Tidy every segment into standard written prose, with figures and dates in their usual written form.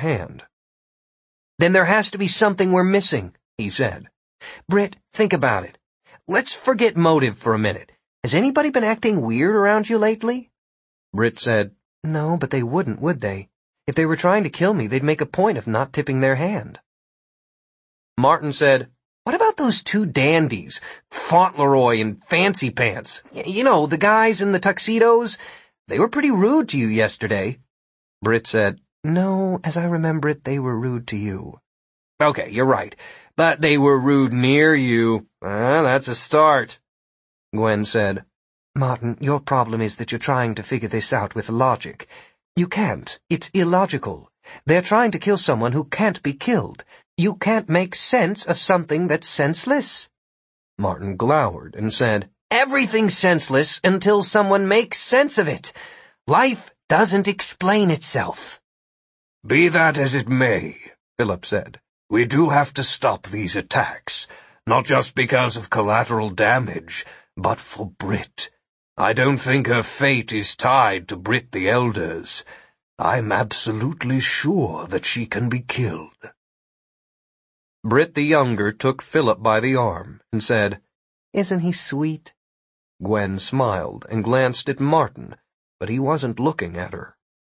hand. "Then there has to be something we're missing," he said. "Britt, think about it. Let's forget motive for a minute. Has anybody been acting weird around you lately?" Britt said, "No, but they wouldn't, would they? If they were trying to kill me, they'd make a point of not tipping their hand." Martin said, "What about those two dandies, Fauntleroy and Fancy Pants? You know, the guys in the tuxedos? They were pretty rude to you yesterday." Britt said, "No, as I remember it, they were rude to you." "Okay, you're right. But they were rude near you. That's a start." Gwen said, "Martin, your problem is that you're trying to figure this out with logic. You can't. It's illogical. They're trying to kill someone who can't be killed. You can't make sense of something that's senseless." Martin glowered and said, "Everything's senseless until someone makes sense of it. Life doesn't explain itself." "Be that as it may," Philip said, "we do have to stop these attacks, not just because of collateral damage, but for Britt. I don't think her fate is tied to Britt the Elder's. I'm absolutely sure that she can be killed." Britt the Younger took Philip by the arm and said, "Isn't he sweet?" Gwen smiled and glanced at Martin, but he wasn't looking at her.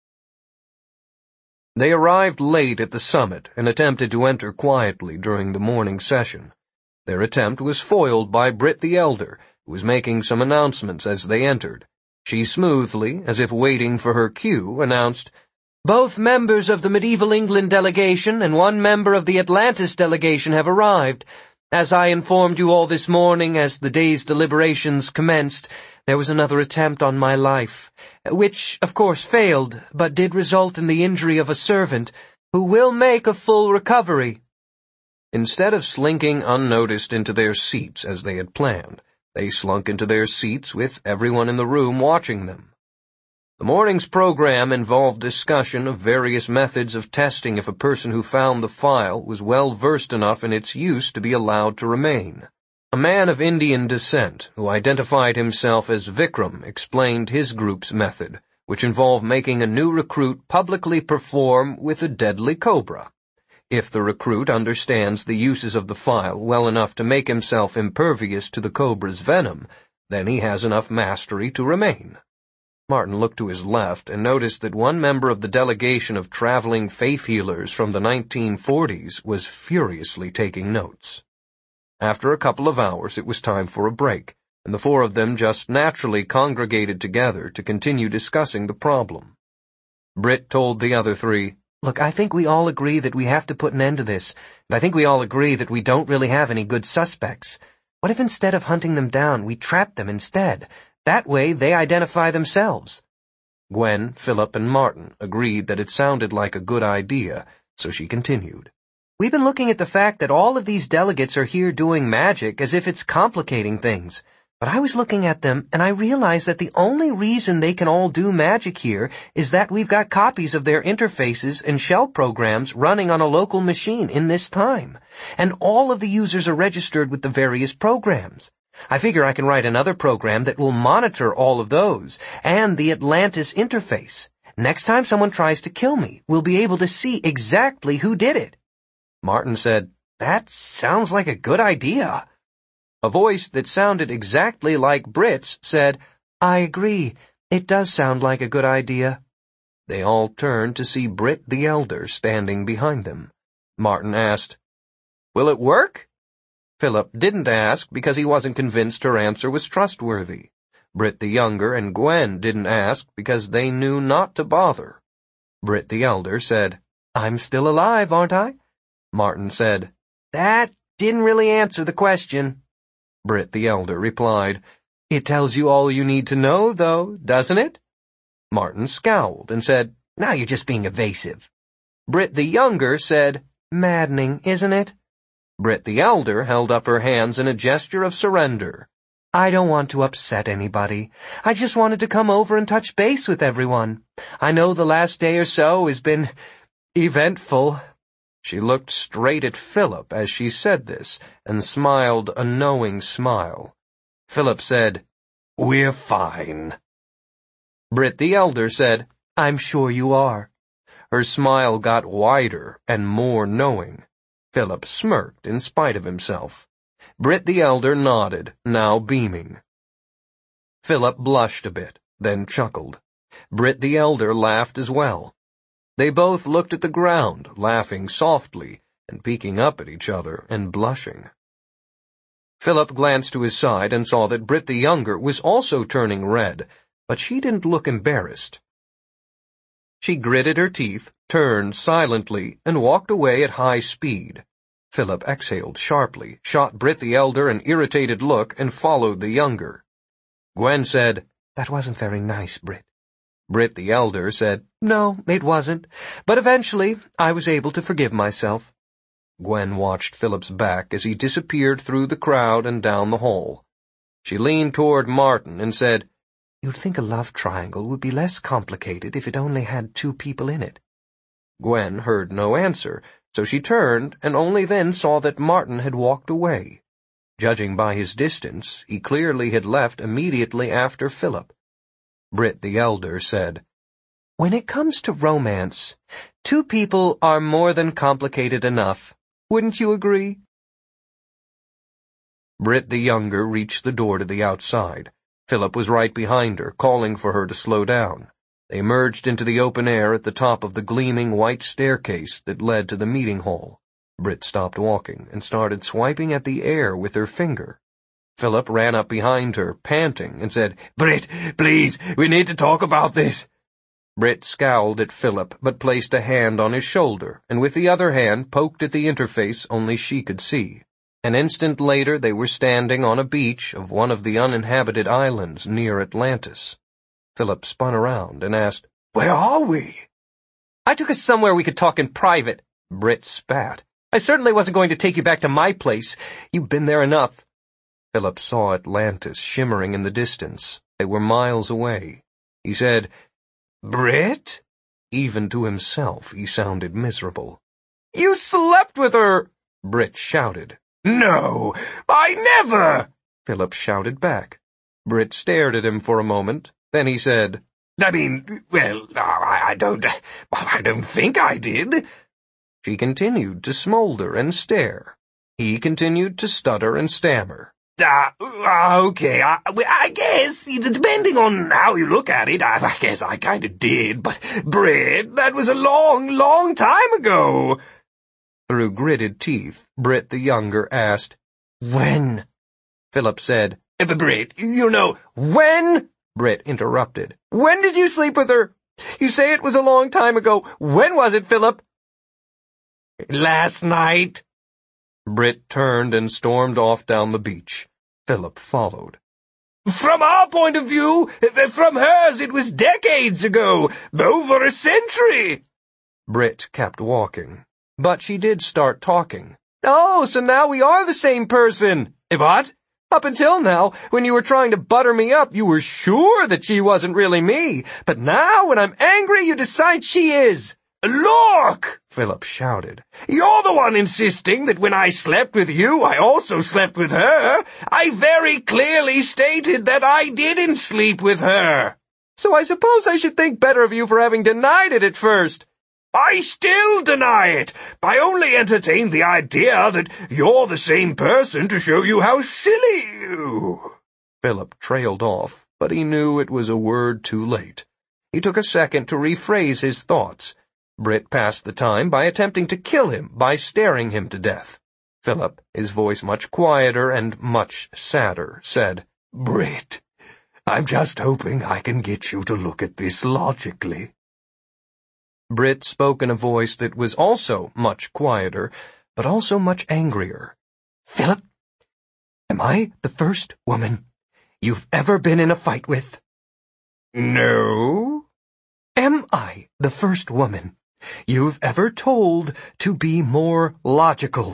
They arrived late at the summit and attempted to enter quietly during the morning session. Their attempt was foiled by Britt the Elder, who was making some announcements as they entered. She smoothly, as if waiting for her cue, announced, "Both members of the Medieval England delegation and one member of the Atlantis delegation have arrived. As I informed you all this morning as the day's deliberations commenced, there was another attempt on my life, which, of course, failed, but did result in the injury of a servant, who will make a full recovery." Instead of slinking unnoticed into their seats as they had planned, they slunk into their seats with everyone in the room watching them. The morning's program involved discussion of various methods of testing if a person who found the file was well versed enough in its use to be allowed to remain. A man of Indian descent, who identified himself as Vikram, explained his group's method, which involved making a new recruit publicly perform with a deadly cobra. If the recruit understands the uses of the file well enough to make himself impervious to the cobra's venom, then he has enough mastery to remain. Martin looked to his left and noticed that one member of the delegation of traveling faith healers from the 1940s was furiously taking notes. After a couple of hours, it was time for a break, and the four of them just naturally congregated together to continue discussing the problem. Britt told the other three, "Look, I think we all agree that we have to put an end to this, and I think we all agree that we don't really have any good suspects. What if instead of hunting them down, we trap them instead? That way they identify themselves." Gwen, Philip, and Martin agreed that it sounded like a good idea, so she continued. "We've been looking at the fact that all of these delegates are here doing magic as if it's complicating things. But I was looking at them, and I realized that the only reason they can all do magic here is that we've got copies of their interfaces and shell programs running on a local machine in this time, and all of the users are registered with the various programs. I figure I can write another program that will monitor all of those, and the Atlantis interface. Next time someone tries to kill me, we'll be able to see exactly who did it." Martin said, "That sounds like a good idea." A voice that sounded exactly like Britt's said, "I agree. It does sound like a good idea." They all turned to see Britt the Elder standing behind them. Martin asked, "Will it work?" Philip didn't ask because he wasn't convinced her answer was trustworthy. Britt the Younger and Gwen didn't ask because they knew not to bother. Britt the Elder said, "I'm still alive, aren't I?" Martin said, "That didn't really answer the question." Britt the Elder replied, "It tells you all you need to know, though, doesn't it?" Martin scowled and said, "Now you're just being evasive." Britt the Younger said, "Maddening, isn't it?" Britt the Elder held up her hands in a gesture of surrender. "I don't want to upset anybody. I just wanted to come over and touch base with everyone. I know the last day or so has been eventful." She looked straight at Philip as she said this and smiled a knowing smile. Philip said, "We're fine." Britt the Elder said, "I'm sure you are." Her smile got wider and more knowing. Philip smirked in spite of himself. Britt the elder nodded, now beaming. Philip blushed a bit, then chuckled. Britt the elder laughed as well. They both looked at the ground, laughing softly, and peeking up at each other and blushing. Philip glanced to his side and saw that Britt the younger was also turning red, but she didn't look embarrassed. She gritted her teeth, turned silently, and walked away at high speed. Philip exhaled sharply, shot Britt the elder an irritated look, and followed the younger. Gwen said, "That wasn't very nice, Britt." Britt the elder said, "No, it wasn't, but eventually I was able to forgive myself." Gwen watched Philip's back as he disappeared through the crowd and down the hall. She leaned toward Martin and said, "You'd think a love triangle would be less complicated if it only had two people in it." Gwen heard no answer, so she turned and only then saw that Martin had walked away. Judging by his distance, he clearly had left immediately after Philip. Britt the elder said, "When it comes to romance, two people are more than complicated enough. Wouldn't you agree?" Britt the younger reached the door to the outside. Philip was right behind her, calling for her to slow down. They emerged into the open air at the top of the gleaming white staircase that led to the meeting hall. Britt stopped walking and started swiping at the air with her finger. Philip ran up behind her, panting, and said, "Britt, please, we need to talk about this." Britt scowled at Philip, but placed a hand on his shoulder, and with the other hand poked at the interface only she could see. An instant later they were standing on a beach of one of the uninhabited islands near Atlantis. Philip spun around and asked, "Where are we?" "I took us somewhere we could talk in private," Britt spat. "I certainly wasn't going to take you back to my place. You've been there enough." Philip saw Atlantis shimmering in the distance. They were miles away. He said, "Britt?" Even to himself he sounded miserable. "You slept with her!" Britt shouted. "No, I never!" Philip shouted back. Britt stared at him for a moment. Then he said, I don't think I did." She continued to smolder and stare. He continued to stutter and stammer. Okay, I guess, depending on how you look at it, I guess I kinda did, but, Britt, that was a long, long time ago." Through gritted teeth, Britt the younger asked, "When?" Philip said, "Britt, you know—" "When?" Britt interrupted. "When did you sleep with her? You say it was a long time ago. When was it, Philip?" "Last night." Britt turned and stormed off down the beach. Philip followed. "From our point of view, from hers it was decades ago, over a century." Britt kept walking, but she did start talking. "Oh, so now we are the same person." "What?" "Up until now, when you were trying to butter me up, you were sure that she wasn't really me. But now, when I'm angry, you decide she is." "Look!" Philip shouted. "You're the one insisting that when I slept with you, I also slept with her. I very clearly stated that I didn't sleep with her." "So I suppose I should think better of you for having denied it at first." "I still deny it. I only entertained the idea that you're the same person to show you how silly you—" Philip trailed off, but he knew it was a word too late. He took a second to rephrase his thoughts. Britt passed the time by attempting to kill him by staring him to death. Philip, his voice much quieter and much sadder, said, "Britt, I'm just hoping I can get you to look at this logically." Britt spoke in a voice that was also much quieter, but also much angrier. "Philip, am I the first woman you've ever been in a fight with?" "No." "Am I the first woman you've ever told to be more logical?"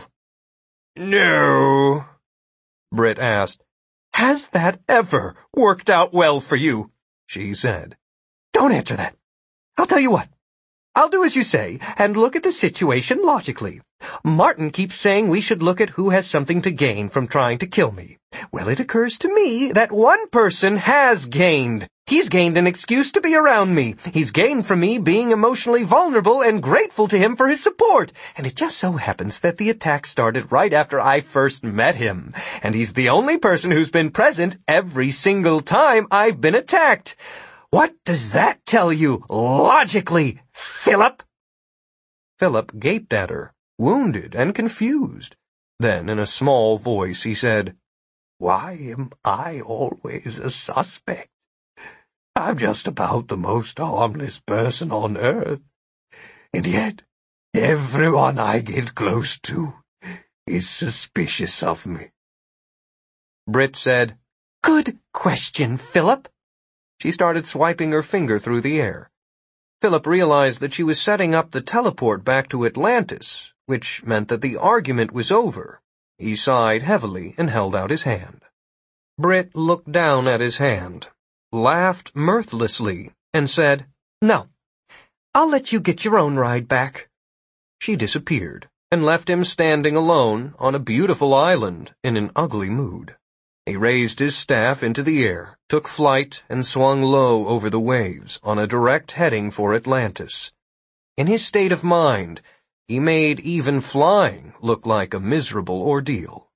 "No." Britt asked. "Has that ever worked out well for you?" she said. "Don't answer that. I'll tell you what. I'll do as you say, and look at the situation logically. Martin keeps saying we should look at who has something to gain from trying to kill me. Well, it occurs to me that one person has gained. He's gained an excuse to be around me. He's gained from me being emotionally vulnerable and grateful to him for his support. And it just so happens that the attack started right after I first met him. And he's the only person who's been present every single time I've been attacked. What does that tell you, logically, Philip? Philip gaped at her, wounded and confused. Then, in a small voice, he said, "Why am I always a suspect? I'm just about the most harmless person on earth. And yet, everyone I get close to is suspicious of me." Britt said, "Good question, Philip." She started swiping her finger through the air. Philip realized that she was setting up the teleport back to Atlantis, which meant that the argument was over. He sighed heavily and held out his hand. Britt looked down at his hand, laughed mirthlessly, and said, "No, I'll let you get your own ride back." She disappeared and left him standing alone on a beautiful island in an ugly mood. He raised his staff into the air, took flight, and swung low over the waves on a direct heading for Atlantis. In his state of mind, he made even flying look like a miserable ordeal.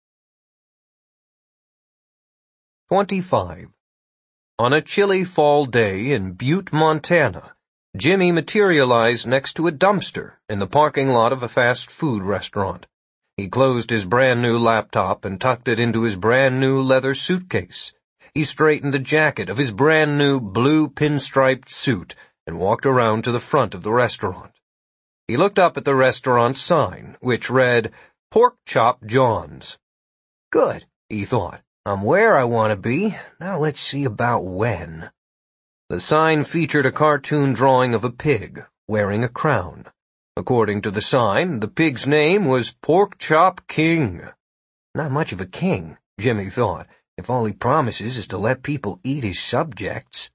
25. On a chilly fall day in Butte, Montana, Jimmy materialized next to a dumpster in the parking lot of a fast food restaurant. He closed his brand-new laptop and tucked it into his brand-new leather suitcase. He straightened the jacket of his brand-new blue pinstriped suit and walked around to the front of the restaurant. He looked up at the restaurant sign, which read, Pork Chop John's. Good, he thought. I'm where I want to be. Now let's see about when. The sign featured a cartoon drawing of a pig, wearing a crown. According to the sign, the pig's name was Pork Chop King. Not much of a king, Jimmy thought, if all he promises is to let people eat his subjects.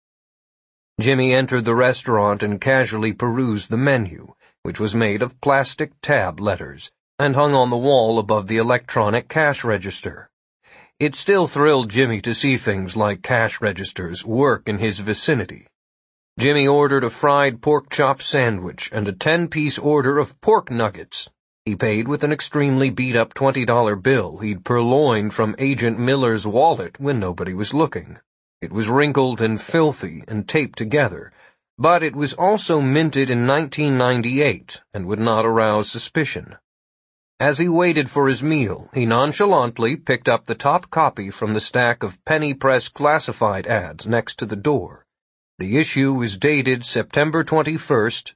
Jimmy entered the restaurant and casually perused the menu, which was made of plastic tab letters, and hung on the wall above the electronic cash register. It still thrilled Jimmy to see things like cash registers work in his vicinity. Jimmy ordered a fried pork chop sandwich and a 10-piece order of pork nuggets. He paid with an extremely beat-up $20 bill he'd purloined from Agent Miller's wallet when nobody was looking. It was wrinkled and filthy and taped together, but it was also minted in 1998 and would not arouse suspicion. As he waited for his meal, he nonchalantly picked up the top copy from the stack of penny press classified ads next to the door. The issue was dated September 21st,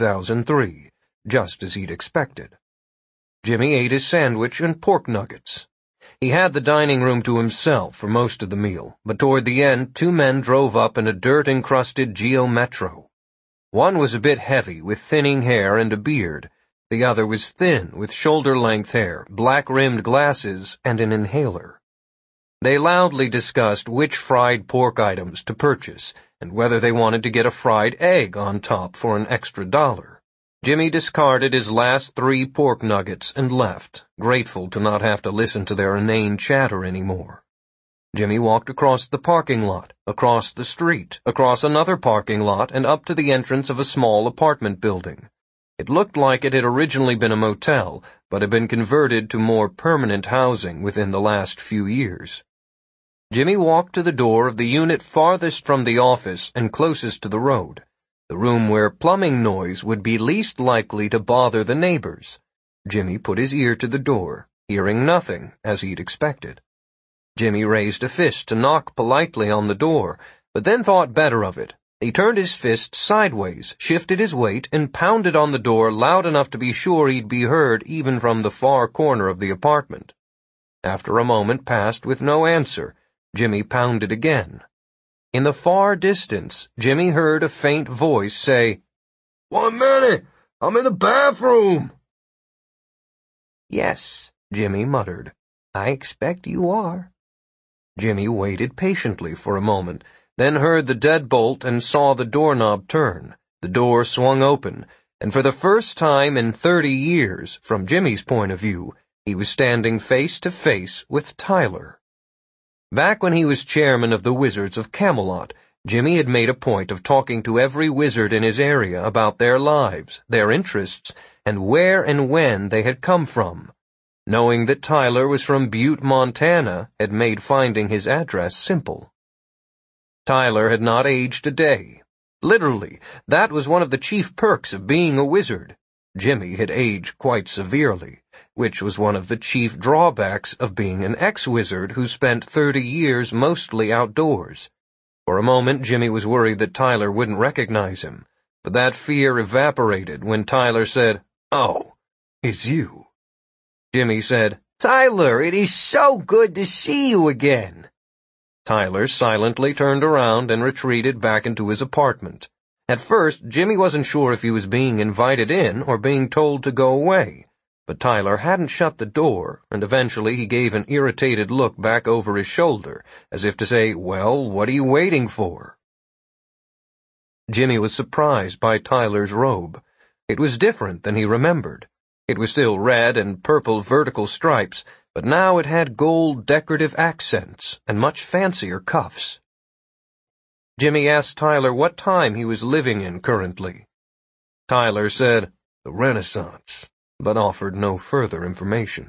2003, just as he'd expected. Jimmy ate his sandwich and pork nuggets. He had the dining room to himself for most of the meal, but toward the end 2 men drove up in a dirt-encrusted Geo Metro. One was a bit heavy, with thinning hair and a beard. The other was thin, with shoulder-length hair, black-rimmed glasses, and an inhaler. They loudly discussed which fried pork items to purchase, and whether they wanted to get a fried egg on top for an extra $1. Jimmy discarded his last 3 pork nuggets and left, grateful to not have to listen to their inane chatter anymore. Jimmy walked across the parking lot, across the street, across another parking lot, and up to the entrance of a small apartment building. It looked like it had originally been a motel, but had been converted to more permanent housing within the last few years. Jimmy walked to the door of the unit farthest from the office and closest to the road, the room where plumbing noise would be least likely to bother the neighbors. Jimmy put his ear to the door, hearing nothing, as he'd expected. Jimmy raised a fist to knock politely on the door, but then thought better of it. He turned his fist sideways, shifted his weight, and pounded on the door loud enough to be sure he'd be heard even from the far corner of the apartment. After a moment passed with no answer, Jimmy pounded again. In the far distance, Jimmy heard a faint voice say, 1 minute, I'm in the bathroom. Yes, Jimmy muttered. I expect you are. Jimmy waited patiently for a moment, then heard the deadbolt and saw the doorknob turn. The door swung open, and for the first time in 30 years, from Jimmy's point of view, he was standing face to face with Tyler. Back when he was chairman of the Wizards of Camelot, Jimmy had made a point of talking to every wizard in his area about their lives, their interests, and where and when they had come from. Knowing that Tyler was from Butte, Montana, had made finding his address simple. Tyler had not aged a day. Literally, that was one of the chief perks of being a wizard. Jimmy had aged quite severely, which was one of the chief drawbacks of being an ex-wizard who spent 30 years mostly outdoors. For a moment, Jimmy was worried that Tyler wouldn't recognize him, but that fear evaporated when Tyler said, "Oh, it's you." Jimmy said, "Tyler, it is so good to see you again." Tyler silently turned around and retreated back into his apartment. At first, Jimmy wasn't sure if he was being invited in or being told to go away, but Tyler hadn't shut the door, and eventually he gave an irritated look back over his shoulder, as if to say, "Well, what are you waiting for?" Jimmy was surprised by Tyler's robe. It was different than he remembered. It was still red and purple vertical stripes, but now it had gold decorative accents and much fancier cuffs. Jimmy asked Tyler what time he was living in currently. Tyler said, "The Renaissance," but offered no further information.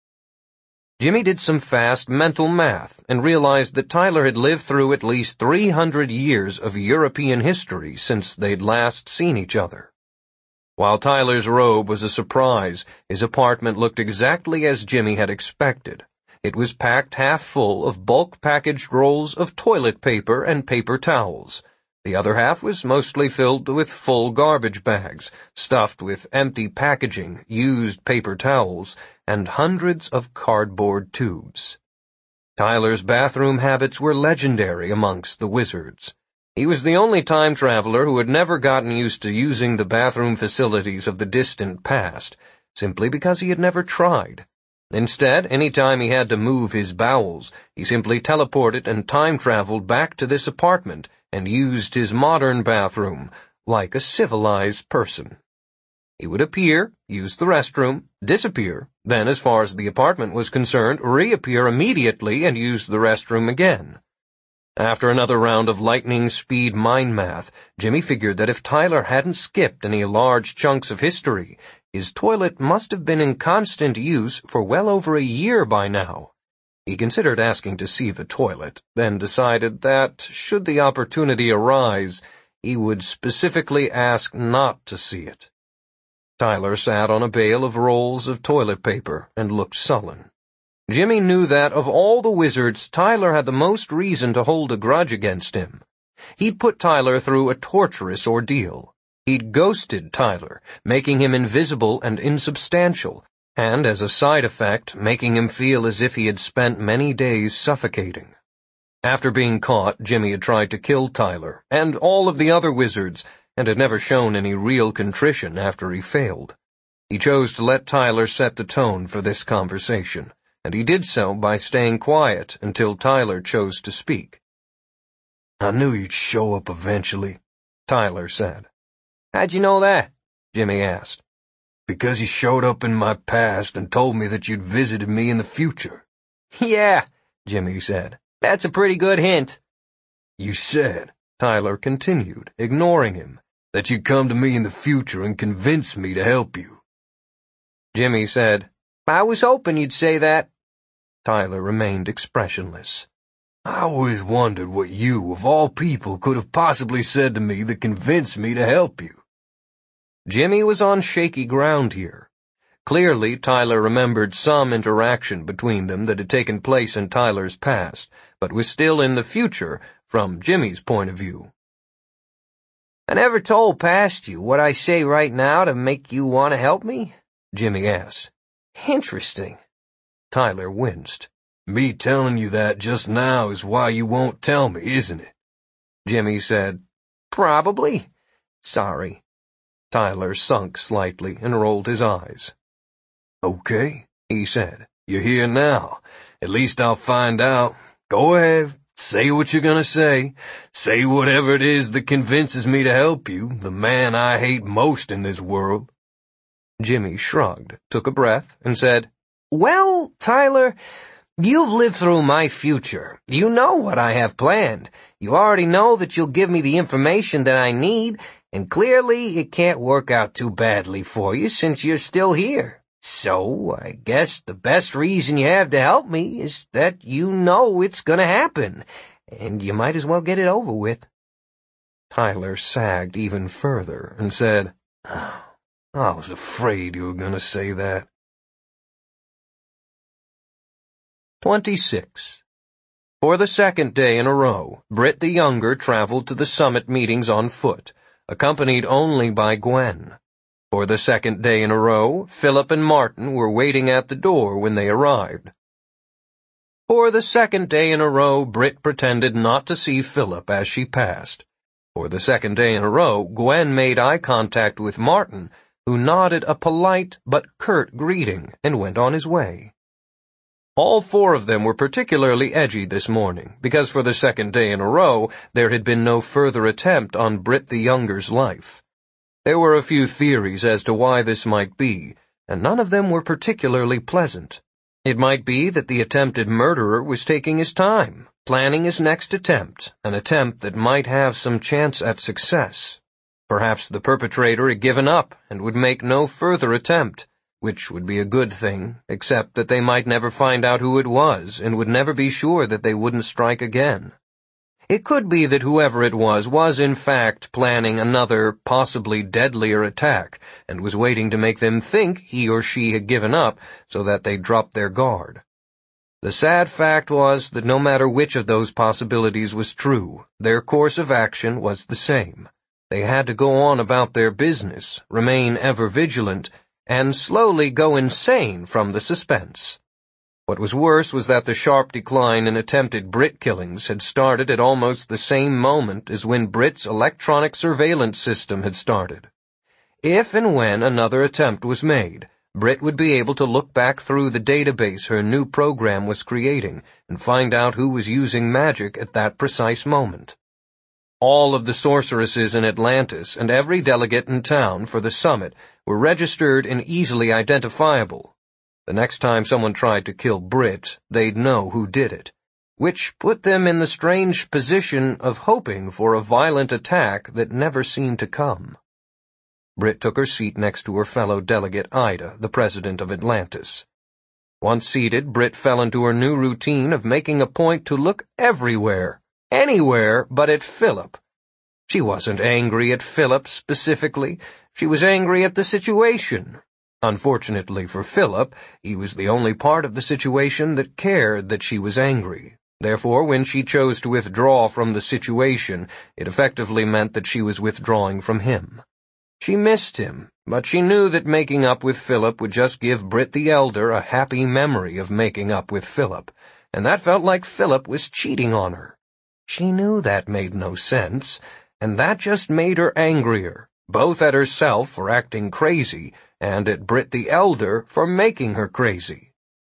Jimmy did some fast mental math and realized that Tyler had lived through at least 300 years of European history since they'd last seen each other. While Tyler's robe was a surprise, his apartment looked exactly as Jimmy had expected. It was packed half full of bulk packaged rolls of toilet paper and paper towels. The other half was mostly filled with full garbage bags, stuffed with empty packaging, used paper towels, and hundreds of cardboard tubes. Tyler's bathroom habits were legendary amongst the wizards. He was the only time traveler who had never gotten used to using the bathroom facilities of the distant past, simply because he had never tried. Instead, any time he had to move his bowels, he simply teleported and time-traveled back to this apartment and used his modern bathroom like a civilized person. He would appear, use the restroom, disappear, then as far as the apartment was concerned, reappear immediately and use the restroom again. After another round of lightning-speed mind math, Jimmy figured that if Tyler hadn't skipped any large chunks of history, his toilet must have been in constant use for well over a year by now. He considered asking to see the toilet, then decided that, should the opportunity arise, he would specifically ask not to see it. Tyler sat on a bale of rolls of toilet paper and looked sullen. Jimmy knew that, of all the wizards, Tyler had the most reason to hold a grudge against him. He'd put Tyler through a torturous ordeal. He'd ghosted Tyler, making him invisible and insubstantial, and as a side effect, making him feel as if he had spent many days suffocating. After being caught, Jimmy had tried to kill Tyler, and all of the other wizards, and had never shown any real contrition after he failed. He chose to let Tyler set the tone for this conversation, and he did so by staying quiet until Tyler chose to speak. "I knew you'd show up eventually," Tyler said. "How'd you know that?" Jimmy asked. "Because you showed up in my past and told me that you'd visited me in the future." "Yeah," Jimmy said. "That's a pretty good hint." "You said," Tyler continued, ignoring him, "that you'd come to me in the future and convince me to help you." Jimmy said, "I was hoping you'd say that." Tyler remained expressionless. "I always wondered what you, of all people, could have possibly said to me that convinced me to help you." Jimmy was on shaky ground here. Clearly, Tyler remembered some interaction between them that had taken place in Tyler's past, but was still in the future from Jimmy's point of view. "I never told past you what I say right now to make you want to help me?" Jimmy asked. "Interesting." Tyler winced. "Me telling you that just now is why you won't tell me, isn't it?" Jimmy said, "Probably. Sorry." Tyler sunk slightly and rolled his eyes. "Okay," he said. "You're here now. At least I'll find out. Go ahead. Say what you're gonna say. Say whatever it is that convinces me to help you, the man I hate most in this world." Jimmy shrugged, took a breath, and said, "Well, Tyler, you've lived through my future. You know what I have planned. You already know that you'll give me the information that I need, and clearly it can't work out too badly for you since you're still here. So, I guess the best reason you have to help me is that you know it's gonna happen, and you might as well get it over with." Tyler sagged even further and said, "I was afraid you were gonna say that." 26. For the second day in a row, Britt the Younger traveled to the summit meetings on foot, accompanied only by Gwen. For the second day in a row, Philip and Martin were waiting at the door when they arrived. For the second day in a row, Britt pretended not to see Philip as she passed. For the second day in a row, Gwen made eye contact with Martin, who nodded a polite but curt greeting and went on his way. All four of them were particularly edgy this morning, because for the second day in a row, there had been no further attempt on Britt the Younger's life. There were a few theories as to why this might be, and none of them were particularly pleasant. It might be that the attempted murderer was taking his time, planning his next attempt, an attempt that might have some chance at success. Perhaps the perpetrator had given up and would make no further attempt, which would be a good thing, except that they might never find out who it was and would never be sure that they wouldn't strike again. It could be that whoever it was in fact planning another, possibly deadlier attack, and was waiting to make them think he or she had given up so that they dropped their guard. The sad fact was that no matter which of those possibilities was true, their course of action was the same. They had to go on about their business, remain ever vigilant, and slowly go insane from the suspense. What was worse was that the sharp decline in attempted Brit killings had started at almost the same moment as when Brit's electronic surveillance system had started. If and when another attempt was made, Brit would be able to look back through the database her new program was creating and find out who was using magic at that precise moment. All of the sorceresses in Atlantis and every delegate in town for the summit were registered and easily identifiable. The next time someone tried to kill Brit, they'd know who did it, which put them in the strange position of hoping for a violent attack that never seemed to come. Brit took her seat next to her fellow delegate Ida, the president of Atlantis. Once seated, Brit fell into her new routine of making a point to look everywhere, anywhere but at Philip. She wasn't angry at Philip specifically, she was angry at the situation. Unfortunately for Philip, he was the only part of the situation that cared that she was angry. Therefore, when she chose to withdraw from the situation, it effectively meant that she was withdrawing from him. She missed him, but she knew that making up with Philip would just give Brit the Elder a happy memory of making up with Philip, and that felt like Philip was cheating on her. She knew that made no sense, and that just made her angrier, both at herself for acting crazy and at Brit the Elder for making her crazy.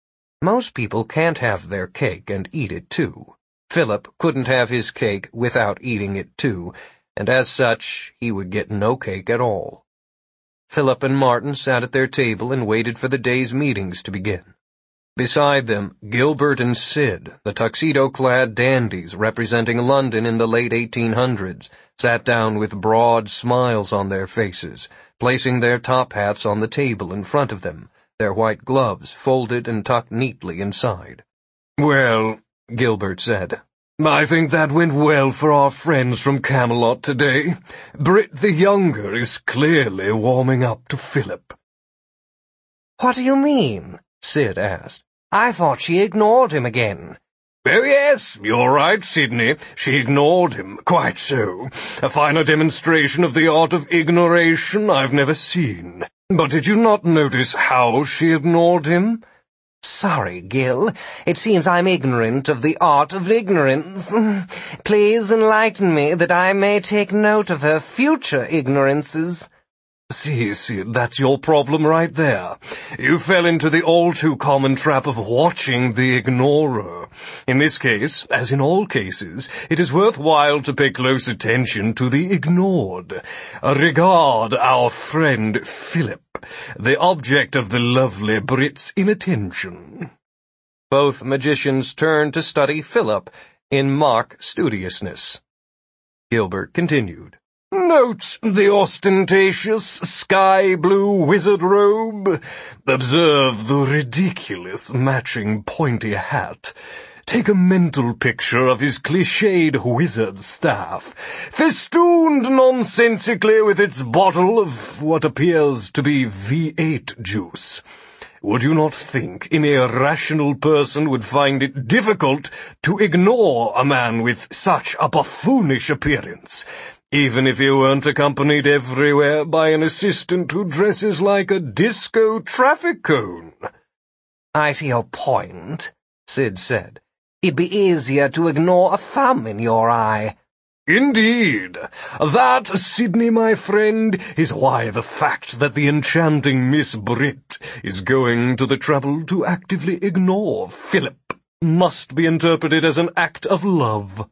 Most people can't have their cake and eat it too. Philip couldn't have his cake without eating it too, and as such, he would get no cake at all. Philip and Martin sat at their table and waited for the day's meetings to begin. Beside them, Gilbert and Sid, the tuxedo-clad dandies representing London in the late 1800s, sat down with broad smiles on their faces, placing their top hats on the table in front of them, their white gloves folded and tucked neatly inside. "Well," Gilbert said, "I think that went well for our friends from Camelot today. Brit the Younger is clearly warming up to Philip." "What do you mean?" Sid asked. "I thought she ignored him again." "Oh yes, you're right, Sidney. She ignored him, quite so. A finer demonstration of the art of ignoration I've never seen. But did you not notice how she ignored him?" "Sorry, Gil. It seems I'm ignorant of the art of ignorance. Please enlighten me that I may take note of her future ignorances." See, Sid, that's your problem right there. You fell into the all-too-common trap of watching the ignorer. In this case, as in all cases, it is worthwhile to pay close attention to the ignored. Regard our friend Philip, the object of the lovely Brit's inattention. Both magicians turned to study Philip in mock studiousness. Gilbert continued. Note the ostentatious sky-blue wizard robe. Observe the ridiculous matching pointy hat. Take a mental picture of his cliched wizard staff, festooned nonsensically with its bottle of what appears to be V8 juice. Would you not think any rational person would find it difficult to ignore a man with such a buffoonish appearance, even if he weren't accompanied everywhere by an assistant who dresses like a disco traffic cone? I see your point, Sid said. It'd be easier to ignore a thumb in your eye. Indeed. That, Sidney, my friend, is why the fact that the enchanting Miss Brit is going to the trouble to actively ignore Philip must be interpreted as an act of love.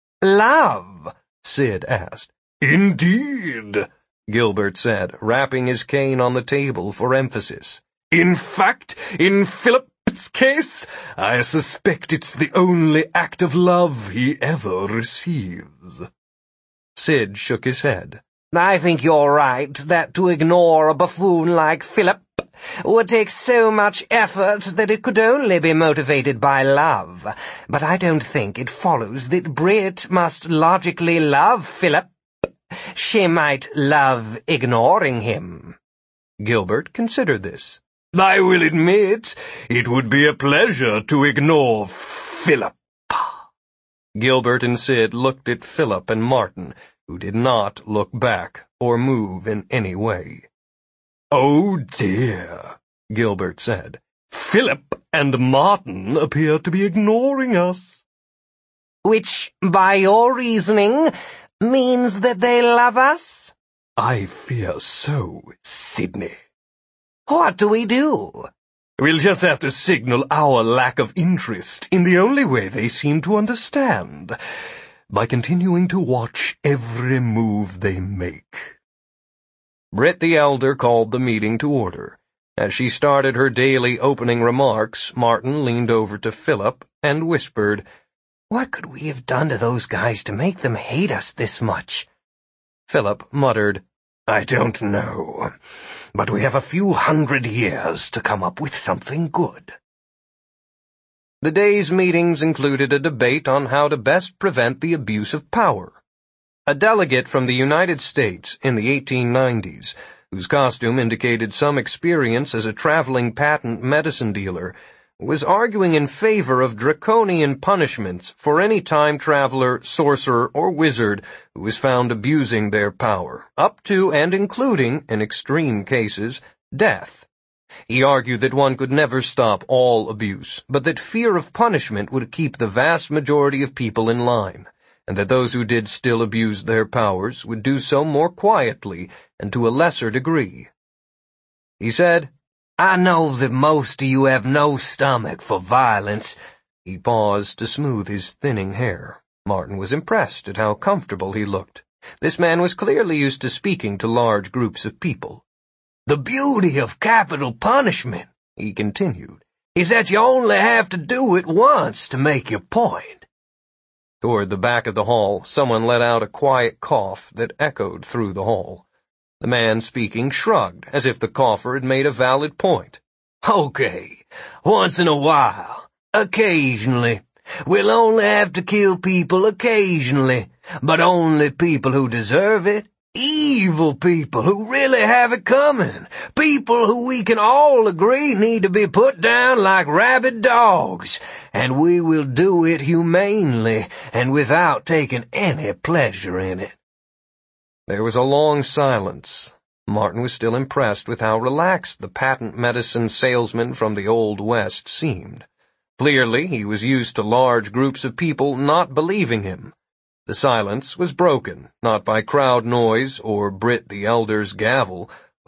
Love? Sid asked. Indeed, Gilbert said, rapping his cane on the table for emphasis. In fact, in Philip's case, I suspect it's the only act of love he ever receives. Sid shook his head. I think you're right that to ignore a buffoon like Philip would take so much effort that it could only be motivated by love. But I don't think it follows that Brit must logically love Philip. She might love ignoring him. Gilbert considered this. I will admit, it would be a pleasure to ignore Philip. Gilbert and Sid looked at Philip and Martin, who did not look back or move in any way. Oh dear, Gilbert said. Philip and Martin appear to be ignoring us. Which, by your reasoning, means that they love us? I fear so, Sidney. What do we do? We'll just have to signal our lack of interest in the only way they seem to understand, by continuing to watch every move they make. Brit the Elder called the meeting to order. As she started her daily opening remarks, Martin leaned over to Philip and whispered, What could we have done to those guys to make them hate us this much? Philip muttered, I don't know, but we have a few 100 years to come up with something good. The day's meetings included a debate on how to best prevent the abuse of power. A delegate from the United States in the 1890s, whose costume indicated some experience as a traveling patent medicine dealer, was arguing in favor of draconian punishments for any time traveler, sorcerer, or wizard who was found abusing their power, up to and including, in extreme cases, death. He argued that one could never stop all abuse, but that fear of punishment would keep the vast majority of people in line, and that those who did still abuse their powers would do so more quietly and to a lesser degree. He said, I know that most of you have no stomach for violence. He paused to smooth his thinning hair. Martin was impressed at how comfortable he looked. This man was clearly used to speaking to large groups of people. The beauty of capital punishment, he continued, is that you only have to do it once to make your point. Toward the back of the hall, someone let out a quiet cough that echoed through the hall. The man speaking shrugged, as if the cougher had made a valid point. Okay, once in a while, occasionally. We'll only have to kill people occasionally, but only people who deserve it. Evil people who really have it coming. People who we can all agree need to be put down like rabid dogs. And we will do it humanely and without taking any pleasure in it. There was a long silence. Martin was still impressed with how relaxed the patent medicine salesman from the Old West seemed. Clearly, he was used to large groups of people not believing him. The silence was broken, not by crowd noise or Brit the Elder's gavel,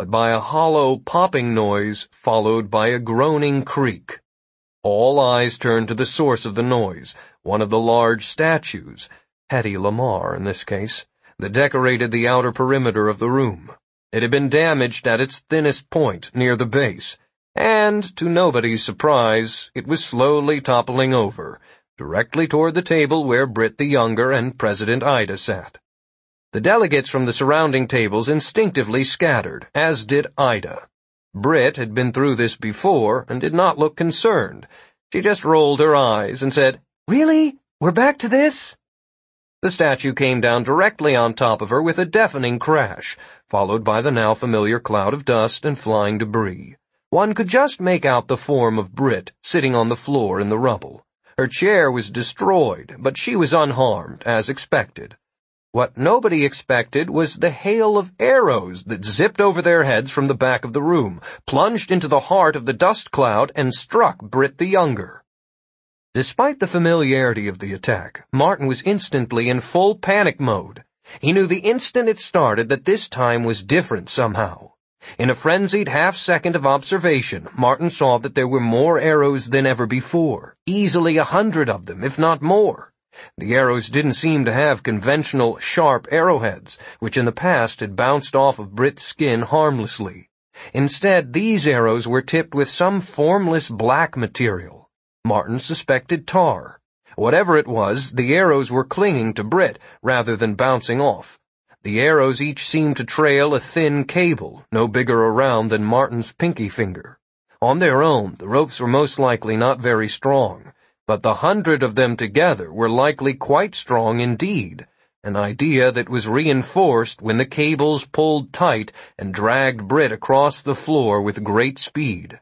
but by a hollow popping noise followed by a groaning creak. All eyes turned to the source of the noise, one of the large statues, Hedy Lamarr in this case, that decorated the outer perimeter of the room. It had been damaged at its thinnest point near the base, and, to nobody's surprise, it was slowly toppling over, directly toward the table where Britt the Younger and President Ida sat. The delegates from the surrounding tables instinctively scattered, as did Ida. Britt had been through this before and did not look concerned. She just rolled her eyes and said, "Really? We're back to this?" The statue came down directly on top of her with a deafening crash, followed by the now familiar cloud of dust and flying debris. One could just make out the form of Britt sitting on the floor in the rubble. Her chair was destroyed, but she was unharmed, as expected. What nobody expected was the hail of arrows that zipped over their heads from the back of the room, plunged into the heart of the dust cloud, and struck Britt the Younger. Despite the familiarity of the attack, Martin was instantly in full panic mode. He knew the instant it started that this time was different somehow. In a frenzied half-second of observation, Martin saw that there were more arrows than ever before, easily 100 of them, if not more. The arrows didn't seem to have conventional, sharp arrowheads, which in the past had bounced off of Britt's skin harmlessly. Instead, these arrows were tipped with some formless black material. Martin suspected tar. Whatever it was, the arrows were clinging to Britt rather than bouncing off. The arrows each seemed to trail a thin cable, no bigger around than Martin's pinky finger. On their own, the ropes were most likely not very strong, but the 100 of them together were likely quite strong indeed, an idea that was reinforced when the cables pulled tight and dragged Britt across the floor with great speed.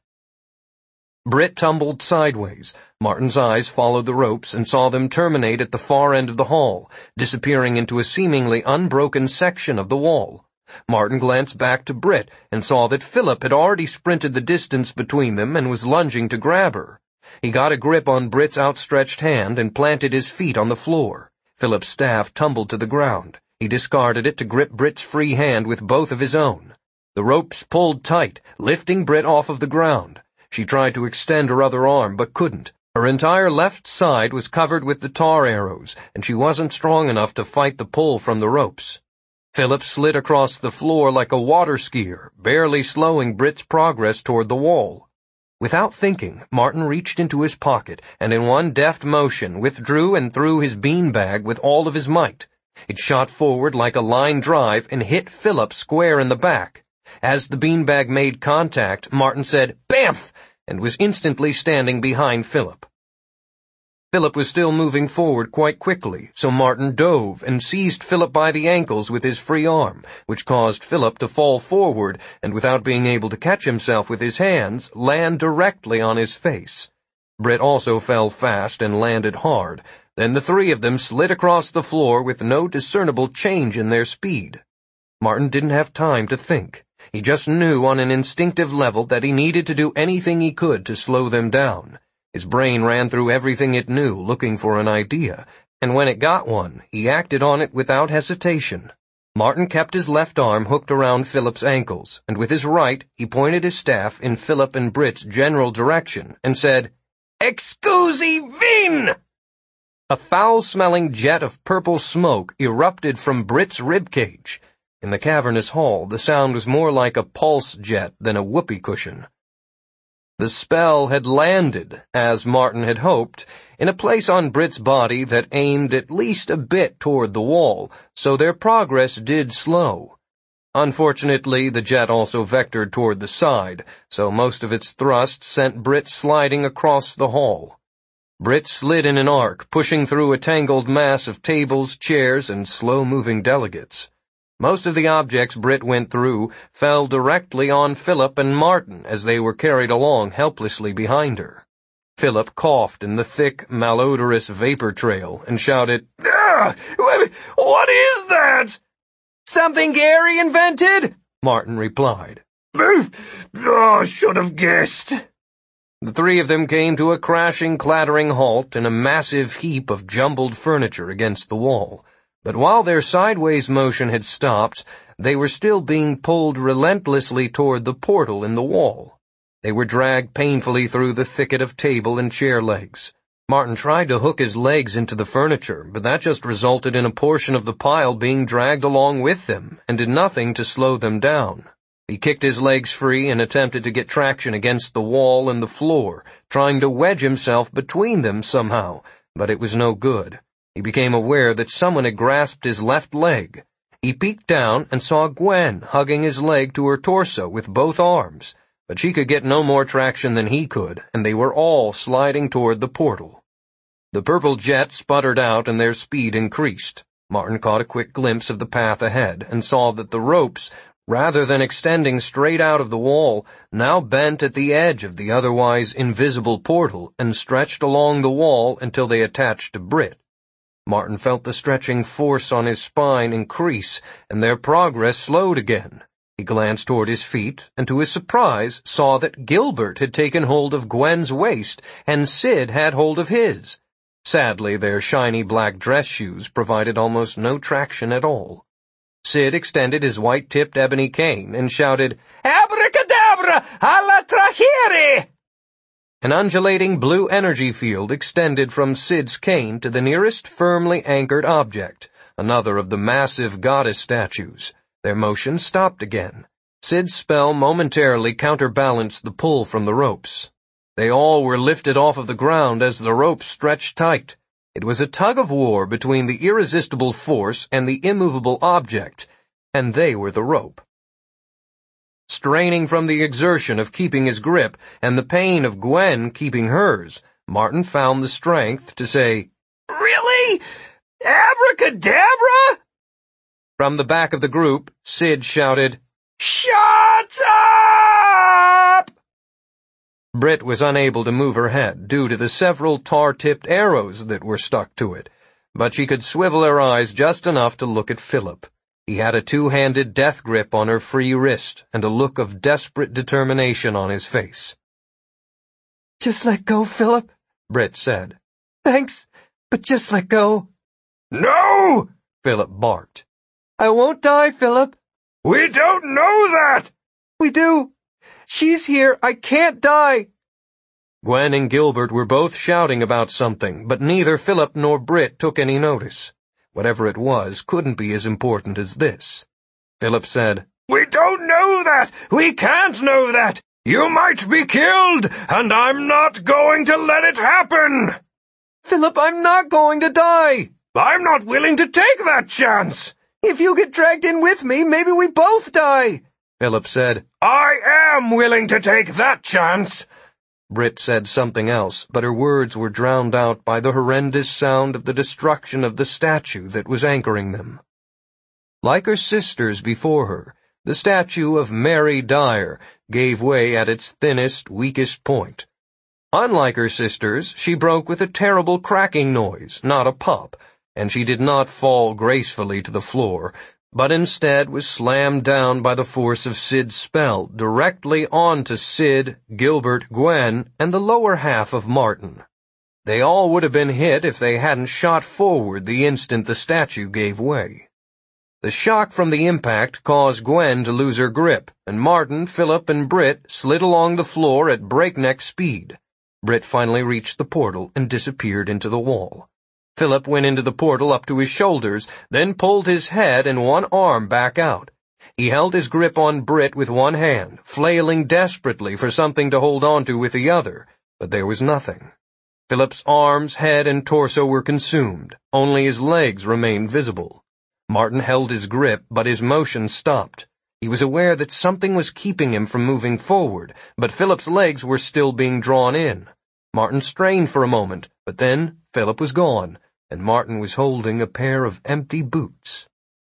Britt tumbled sideways. Martin's eyes followed the ropes and saw them terminate at the far end of the hall, disappearing into a seemingly unbroken section of the wall. Martin glanced back to Britt and saw that Philip had already sprinted the distance between them and was lunging to grab her. He got a grip on Britt's outstretched hand and planted his feet on the floor. Philip's staff tumbled to the ground. He discarded it to grip Britt's free hand with both of his own. The ropes pulled tight, lifting Britt off of the ground. She tried to extend her other arm, but couldn't. Her entire left side was covered with the tar arrows, and she wasn't strong enough to fight the pull from the ropes. Philip slid across the floor like a water skier, barely slowing Britt's progress toward the wall. Without thinking, Martin reached into his pocket and in one deft motion withdrew and threw his beanbag with all of his might. It shot forward like a line drive and hit Philip square in the back. As the beanbag made contact, Martin said, "Bamf!" and was instantly standing behind Philip. Philip was still moving forward quite quickly, so Martin dove and seized Philip by the ankles with his free arm, which caused Philip to fall forward and, without being able to catch himself with his hands, land directly on his face. Britt also fell fast and landed hard. Then the three of them slid across the floor with no discernible change in their speed. Martin didn't have time to think. He just knew on an instinctive level that he needed to do anything he could to slow them down. His brain ran through everything it knew, looking for an idea, and when it got one, he acted on it without hesitation. Martin kept his left arm hooked around Philip's ankles, and with his right, he pointed his staff in Philip and Britt's general direction and said, "Excusi vin!" A foul-smelling jet of purple smoke erupted from Britt's ribcage. In the cavernous hall, the sound was more like a pulse jet than a whoopee cushion. The spell had landed, as Martin had hoped, in a place on Britt's body that aimed at least a bit toward the wall, so their progress did slow. Unfortunately, the jet also vectored toward the side, so most of its thrust sent Britt sliding across the hall. Britt slid in an arc, pushing through a tangled mass of tables, chairs, and slow-moving delegates. Most of the objects Britt went through fell directly on Philip and Martin as they were carried along helplessly behind her. Philip coughed in the thick, malodorous vapor trail and shouted, "Ah! What is that?" "Something Gary invented," Martin replied. "Oh, should have guessed." The three of them came to a crashing, clattering halt in a massive heap of jumbled furniture against the wall. But while their sideways motion had stopped, they were still being pulled relentlessly toward the portal in the wall. They were dragged painfully through the thicket of table and chair legs. Martin tried to hook his legs into the furniture, but that just resulted in a portion of the pile being dragged along with them, and did nothing to slow them down. He kicked his legs free and attempted to get traction against the wall and the floor, trying to wedge himself between them somehow, but it was no good. He became aware that someone had grasped his left leg. He peeked down and saw Gwen hugging his leg to her torso with both arms, but she could get no more traction than he could, and they were all sliding toward the portal. The purple jet sputtered out and their speed increased. Martin caught a quick glimpse of the path ahead and saw that the ropes, rather than extending straight out of the wall, now bent at the edge of the otherwise invisible portal and stretched along the wall until they attached to Britt. Martin felt the stretching force on his spine increase, and their progress slowed again. He glanced toward his feet, and to his surprise saw that Gilbert had taken hold of Gwen's waist, and Sid had hold of his. Sadly, their shiny black dress shoes provided almost no traction at all. Sid extended his white-tipped ebony cane and shouted, "Abracadabra! Alla trahere!" An undulating blue energy field extended from Sid's cane to the nearest firmly anchored object, another of the massive goddess statues. Their motion stopped again. Sid's spell momentarily counterbalanced the pull from the ropes. They all were lifted off of the ground as the ropes stretched tight. It was a tug-of-war between the irresistible force and the immovable object, and they were the rope. Straining from the exertion of keeping his grip and the pain of Gwen keeping hers, Martin found the strength to say, "Really? Abracadabra?" From the back of the group, Sid shouted, "Shut up!" Britt was unable to move her head due to the several tar-tipped arrows that were stuck to it, but she could swivel her eyes just enough to look at Philip. He had a two-handed death grip on her free wrist and a look of desperate determination on his face. "Just let go, Philip," Britt said. "Thanks, but just let go." "No!" Philip barked. "I won't die, Philip." "We don't know that!" "We do. She's here. I can't die." Gwen and Gilbert were both shouting about something, but neither Philip nor Britt took any notice. Whatever it was couldn't be as important as this. Philip said, "We don't know that! We can't know that! You might be killed, and I'm not going to let it happen!" "Philip, I'm not going to die." "I'm not willing to take that chance." "If you get dragged in with me, maybe we both die." Philip said, "I am willing to take that chance." Britt said something else, but her words were drowned out by the horrendous sound of the destruction of the statue that was anchoring them. Like her sisters before her, the statue of Mary Dyer gave way at its thinnest, weakest point. Unlike her sisters, she broke with a terrible cracking noise, not a pop, and she did not fall gracefully to the floor, but instead was slammed down by the force of Sid's spell directly onto Sid, Gilbert, Gwen, and the lower half of Martin. They all would have been hit if they hadn't shot forward the instant the statue gave way. The shock from the impact caused Gwen to lose her grip, and Martin, Philip, and Britt slid along the floor at breakneck speed. Britt finally reached the portal and disappeared into the wall. Philip went into the portal up to his shoulders, then pulled his head and one arm back out. He held his grip on Britt with one hand, flailing desperately for something to hold on to with the other, but there was nothing. Philip's arms, head, and torso were consumed. Only his legs remained visible. Martin held his grip, but his motion stopped. He was aware that something was keeping him from moving forward, but Philip's legs were still being drawn in. Martin strained for a moment, but then Philip was gone, and Martin was holding a pair of empty boots.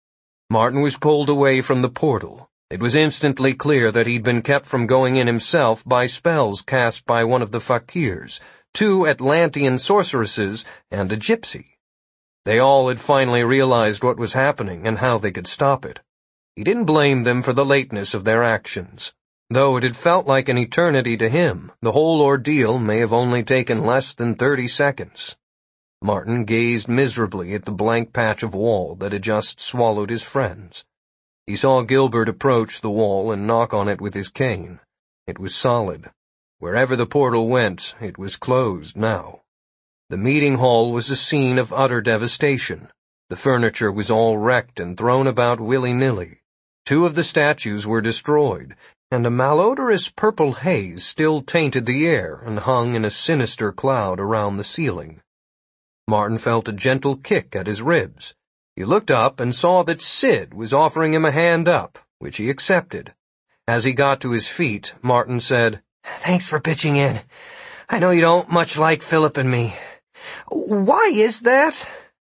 Martin was pulled away from the portal. It was instantly clear that he'd been kept from going in himself by spells cast by one of the fakirs, 2 Atlantean sorceresses, and a gypsy. They all had finally realized what was happening and how they could stop it. He didn't blame them for the lateness of their actions. Though it had felt like an eternity to him, the whole ordeal may have only taken less than 30 seconds. Martin gazed miserably at the blank patch of wall that had just swallowed his friends. He saw Gilbert approach the wall and knock on it with his cane. It was solid. Wherever the portal went, it was closed now. The meeting hall was a scene of utter devastation. The furniture was all wrecked and thrown about willy-nilly. 2 of the statues were destroyed, and a malodorous purple haze still tainted the air and hung in a sinister cloud around the ceiling. Martin felt a gentle kick at his ribs. He looked up and saw that Sid was offering him a hand up, which he accepted. As he got to his feet, Martin said, "Thanks for pitching in. I know you don't much like Philip and me. Why is that?"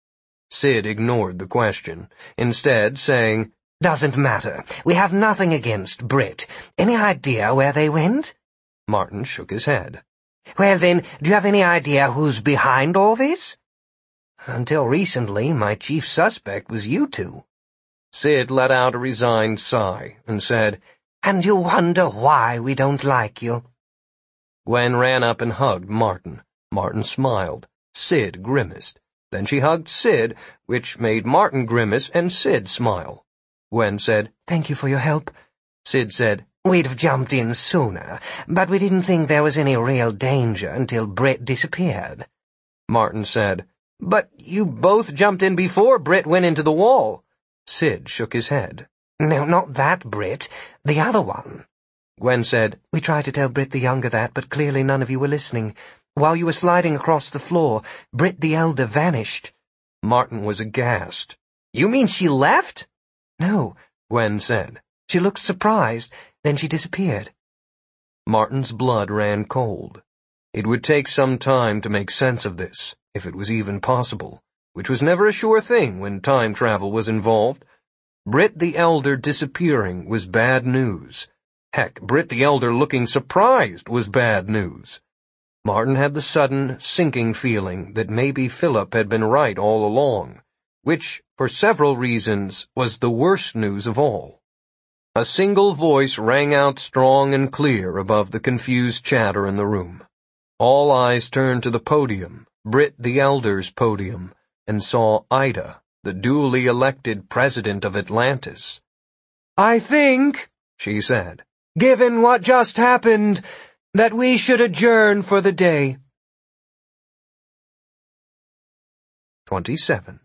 Sid ignored the question, instead saying, "Doesn't matter. We have nothing against Britt. Any idea where they went?" Martin shook his head. "Well then, do you have any idea who's behind all this?" "Until recently, my chief suspect was you 2. Sid let out a resigned sigh and said, "And you wonder why we don't like you?" Gwen ran up and hugged Martin. Martin smiled. Sid grimaced. Then she hugged Sid, which made Martin grimace and Sid smile. Gwen said, "Thank you for your help." Sid said, "We'd have jumped in sooner, but we didn't think there was any real danger until Britt disappeared." Martin said, "But you both jumped in before Britt went into the wall." Sid shook his head. "No, not that Britt. The other one." Gwen said, "We tried to tell Britt the Younger that, but clearly none of you were listening. While you were sliding across the floor, Britt the Elder vanished." Martin was aghast. "You mean she left?" "No," Gwen said. "She looked surprised, then she disappeared." Martin's blood ran cold. It would take some time to make sense of this, if it was even possible, which was never a sure thing when time travel was involved. Britt the Elder disappearing was bad news. Heck, Britt the Elder looking surprised was bad news. Martin had the sudden, sinking feeling that maybe Philip had been right all along, which, for several reasons, was the worst news of all. A single voice rang out strong and clear above the confused chatter in the room. All eyes turned to the podium, Britt the Elder's podium, and saw Ida, the duly elected president of Atlantis. "I think," she said, "given what just happened, that we should adjourn for the day." 27.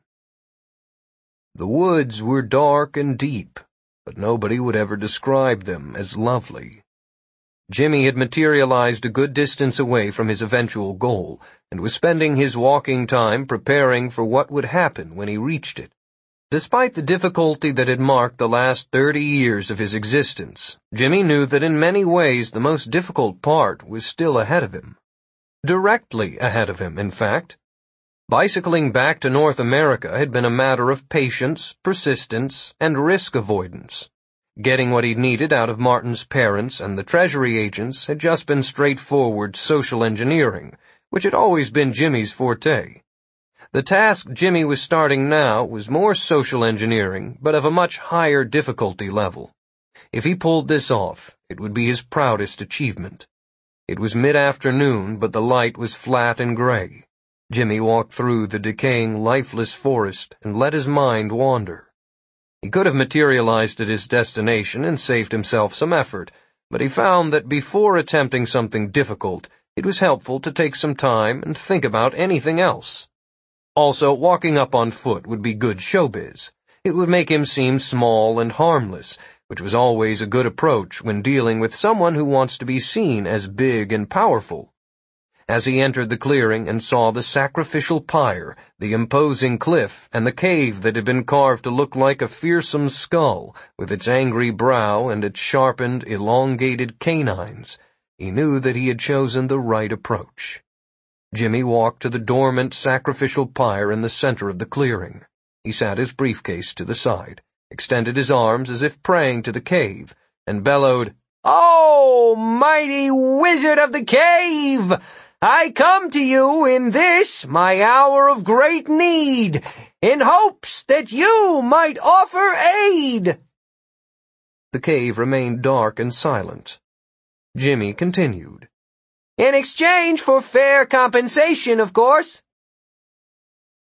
The woods were dark and deep, but nobody would ever describe them as lovely. Jimmy had materialized a good distance away from his eventual goal, and was spending his walking time preparing for what would happen when he reached it. Despite the difficulty that had marked the last 30 years of his existence, Jimmy knew that in many ways the most difficult part was still ahead of him. Directly ahead of him, in fact. Bicycling back to North America had been a matter of patience, persistence, and risk avoidance. Getting what he'd needed out of Martin's parents and the Treasury agents had just been straightforward social engineering, which had always been Jimmy's forte. The task Jimmy was starting now was more social engineering, but of a much higher difficulty level. If he pulled this off, it would be his proudest achievement. It was mid-afternoon, but the light was flat and gray. Jimmy walked through the decaying, lifeless forest and let his mind wander. He could have materialized at his destination and saved himself some effort, but he found that before attempting something difficult, it was helpful to take some time and think about anything else. Also, walking up on foot would be good showbiz. It would make him seem small and harmless, which was always a good approach when dealing with someone who wants to be seen as big and powerful. As he entered the clearing and saw the sacrificial pyre, the imposing cliff, and the cave that had been carved to look like a fearsome skull, with its angry brow and its sharpened, elongated canines, he knew that he had chosen the right approach. Jimmy walked to the dormant sacrificial pyre in the center of the clearing. He sat his briefcase to the side, extended his arms as if praying to the cave, and bellowed, "Oh, mighty wizard of the cave! I come to you in this, my hour of great need, in hopes that you might offer aid." The cave remained dark and silent. Jimmy continued, "In exchange for fair compensation, of course."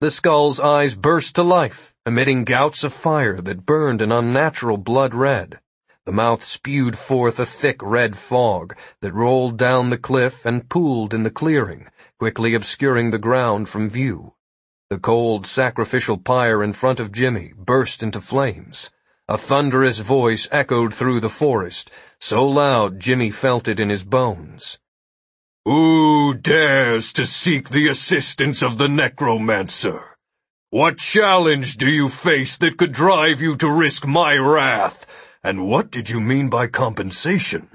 The skull's eyes burst to life, emitting gouts of fire that burned an unnatural blood red. The mouth spewed forth a thick red fog that rolled down the cliff and pooled in the clearing, quickly obscuring the ground from view. The cold, sacrificial pyre in front of Jimmy burst into flames. A thunderous voice echoed through the forest, so loud Jimmy felt it in his bones. Who dares to seek the assistance of the necromancer? What challenge do you face that could drive you to risk my wrath? And what did you mean by compensation?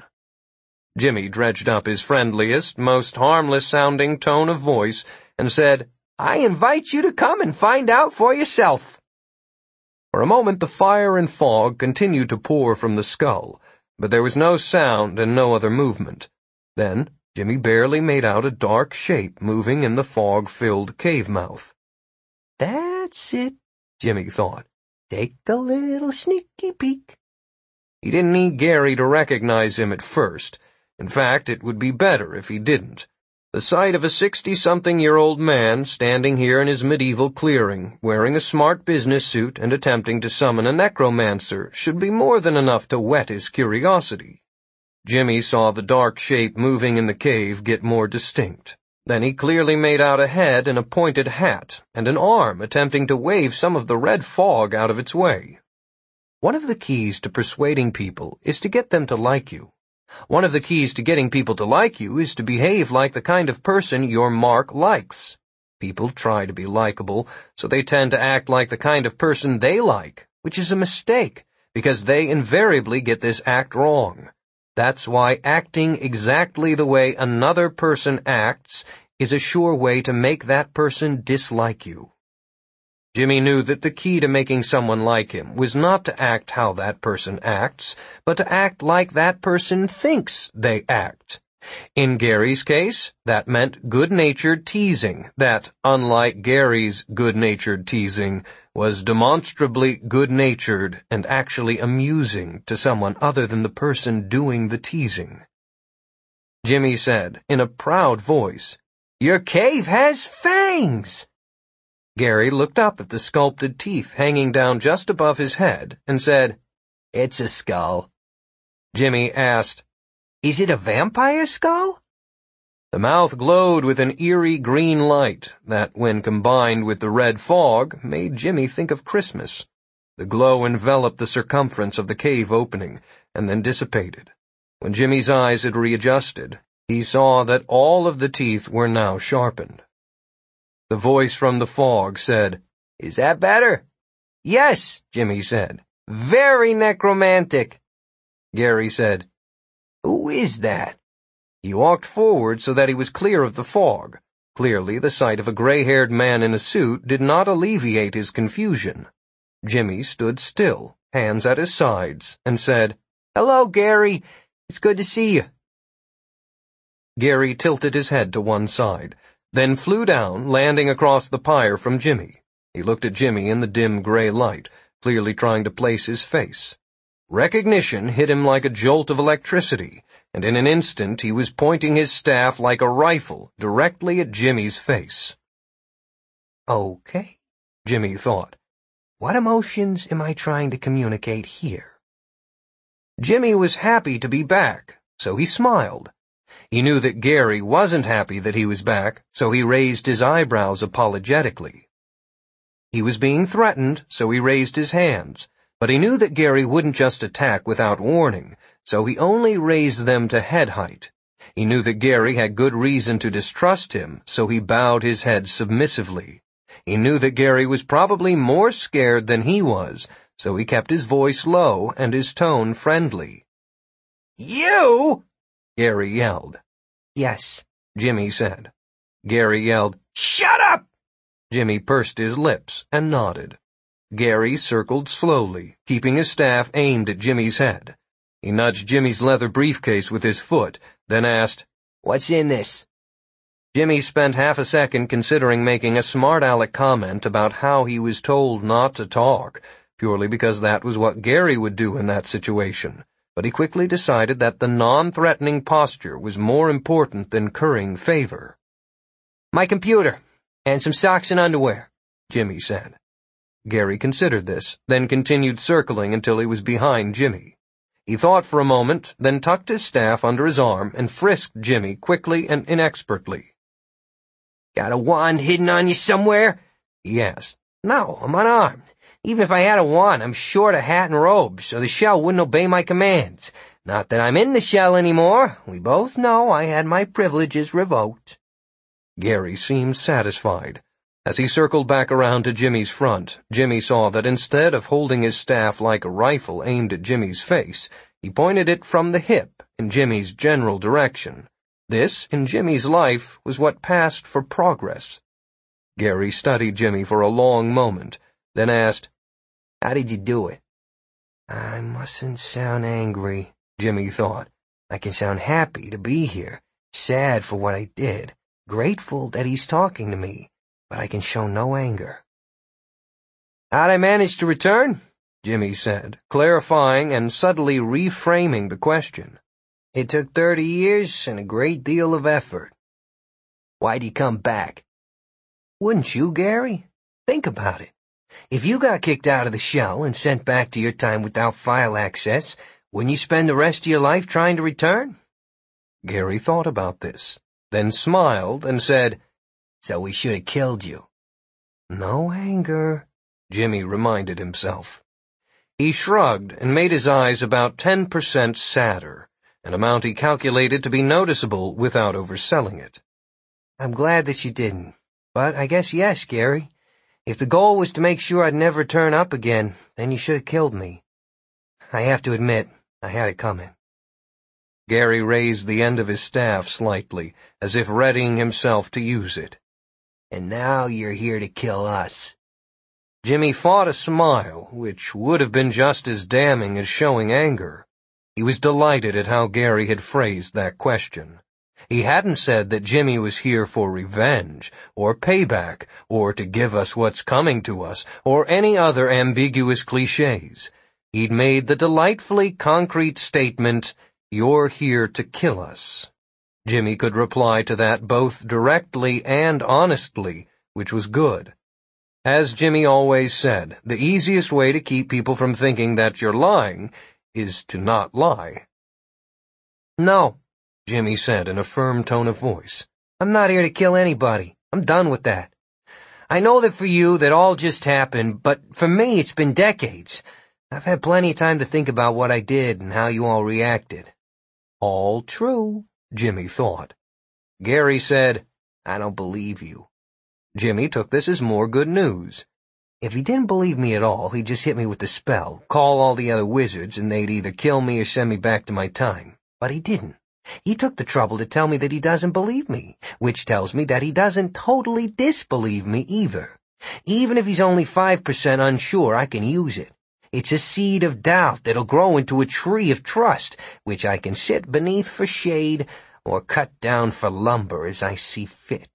Jimmy dredged up his friendliest, most harmless-sounding tone of voice and said, I invite you to come and find out for yourself. For a moment the fire and fog continued to pour from the skull, but there was no sound and no other movement. Then Jimmy barely made out a dark shape moving in the fog-filled cave mouth. That's it, Jimmy thought. Take a little sneaky peek. He didn't need Gary to recognize him at first. In fact, it would be better if he didn't. The sight of a 60-something-year-old man standing here in his medieval clearing, wearing a smart business suit and attempting to summon a necromancer, should be more than enough to whet his curiosity. Jimmy saw the dark shape moving in the cave get more distinct. Then he clearly made out a head and a pointed hat, and an arm attempting to wave some of the red fog out of its way. One of the keys to persuading people is to get them to like you. One of the keys to getting people to like you is to behave like the kind of person your mark likes. People try to be likable, so they tend to act like the kind of person they like, which is a mistake, because they invariably get this act wrong. That's why acting exactly the way another person acts is a sure way to make that person dislike you. Jimmy knew that the key to making someone like him was not to act how that person acts, but to act like that person thinks they act. In Gary's case, that meant good-natured teasing that, unlike Gary's good-natured teasing, was demonstrably good-natured and actually amusing to someone other than the person doing the teasing. Jimmy said, in a proud voice, Your cave has fangs! Gary looked up at the sculpted teeth hanging down just above his head and said, It's a skull. Jimmy asked, Is it a vampire skull? The mouth glowed with an eerie green light that, when combined with the red fog, made Jimmy think of Christmas. The glow enveloped the circumference of the cave opening and then dissipated. When Jimmy's eyes had readjusted, he saw that all of the teeth were now sharpened. The voice from the fog said, Is that better? Yes, Jimmy said. Very necromantic. Gary said, Who is that? He walked forward so that he was clear of the fog. Clearly, the sight of a gray-haired man in a suit did not alleviate his confusion. Jimmy stood still, hands at his sides, and said, Hello, Gary. It's good to see you. Gary tilted his head to one side, then flew down, landing across the pyre from Jimmy. He looked at Jimmy in the dim gray light, clearly trying to place his face. Recognition hit him like a jolt of electricity, and in an instant he was pointing his staff like a rifle directly at Jimmy's face. Okay, Jimmy thought. What emotions am I trying to communicate here? Jimmy was happy to be back, so he smiled. He knew that Gary wasn't happy that he was back, so he raised his eyebrows apologetically. He was being threatened, so he raised his hands, but he knew that Gary wouldn't just attack without warning, so he only raised them to head height. He knew that Gary had good reason to distrust him, so he bowed his head submissively. He knew that Gary was probably more scared than he was, so he kept his voice low and his tone friendly. You! Gary yelled. Yes, Jimmy said. Gary yelled, Shut up! Jimmy pursed his lips and nodded. Gary circled slowly, keeping his staff aimed at Jimmy's head. He nudged Jimmy's leather briefcase with his foot, then asked, What's in this? Jimmy spent half a second considering making a smart-aleck comment about how he was told not to talk, purely because that was what Gary would do in that situation. But he quickly decided that the non-threatening posture was more important than currying favor. My computer, and some socks and underwear. Jimmy said. Gary considered this, then continued circling until he was behind Jimmy. He thought for a moment, then tucked his staff under his arm and frisked Jimmy quickly and inexpertly. "Got a wand hidden on you somewhere?" he asked. "No, I'm unarmed. Even if I had a wand, I'm short a hat and robe, so the shell wouldn't obey my commands. Not that I'm in the shell anymore. We both know I had my privileges revoked." Gary seemed satisfied. As he circled back around to Jimmy's front, Jimmy saw that instead of holding his staff like a rifle aimed at Jimmy's face, he pointed it from the hip in Jimmy's general direction. This, in Jimmy's life, was what passed for progress. Gary studied Jimmy for a long moment, then asked, "How did you do it?" "I mustn't sound angry," Jimmy thought. "I can sound happy to be here, sad for what I did, grateful that he's talking to me, but I can show no anger." "How'd I manage to return?" Jimmy said, clarifying and subtly reframing the question. "It took 30 years and a great deal of effort." "Why'd you come back?" "Wouldn't you, Gary? Think about it. If you got kicked out of the shell and sent back to your time without file access, wouldn't you spend the rest of your life trying to return?" Gary thought about this, then smiled and said, "So we should have killed you." "No anger," Jimmy reminded himself. He shrugged and made his eyes about 10% sadder, an amount he calculated to be noticeable without overselling it. "I'm glad that you didn't. But I guess yes, Gary. If the goal was to make sure I'd never turn up again, then you should have killed me. I have to admit, I had it coming." Gary raised the end of his staff slightly, as if readying himself to use it. "And now you're here to kill us." Jimmy fought a smile, which would have been just as damning as showing anger. He was delighted at how Gary had phrased that question. He hadn't said that Jimmy was here for revenge, or payback, or to give us what's coming to us, or any other ambiguous cliches. He'd made the delightfully concrete statement, "You're here to kill us." Jimmy could reply to that both directly and honestly, which was good. As Jimmy always said, the easiest way to keep people from thinking that you're lying is to not lie. "No," Jimmy said in a firm tone of voice. "I'm not here to kill anybody. I'm done with that. I know that for you that all just happened, but for me it's been decades. I've had plenty of time to think about what I did and how you all reacted." All true, Jimmy thought. Gary said, "I don't believe you." Jimmy took this as more good news. If he didn't believe me at all, he'd just hit me with the spell, call all the other wizards, and they'd either kill me or send me back to my time. But he didn't. He took the trouble to tell me that he doesn't believe me, which tells me that he doesn't totally disbelieve me either. Even if he's only 5% unsure, I can use it. It's a seed of doubt that'll grow into a tree of trust, which I can sit beneath for shade or cut down for lumber as I see fit.